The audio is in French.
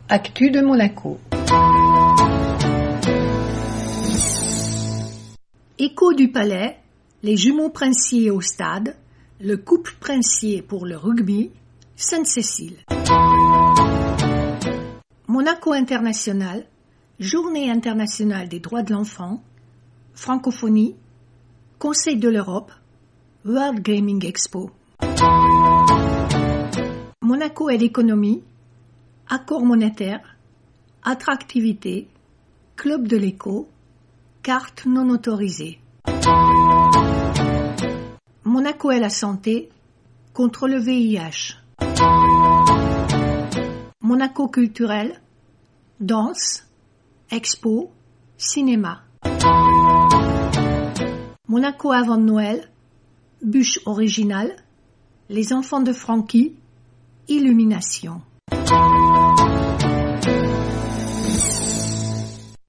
Actu de Monaco. Écho du Palais, les jumeaux princiers au stade, le couple princier pour le rugby, Sainte-Cécile. Monaco International, Journée internationale des droits de l'enfant, francophonie, Conseil de l'Europe, World Gaming Expo. Monaco et l'économie, accord monétaire, attractivité, club de l'éco, carte non autorisée. Monaco et la santé, contre le VIH. Monaco culturel, danse, expo, cinéma. Monaco avant Noël, bûche originale, les enfants de Francky, illumination.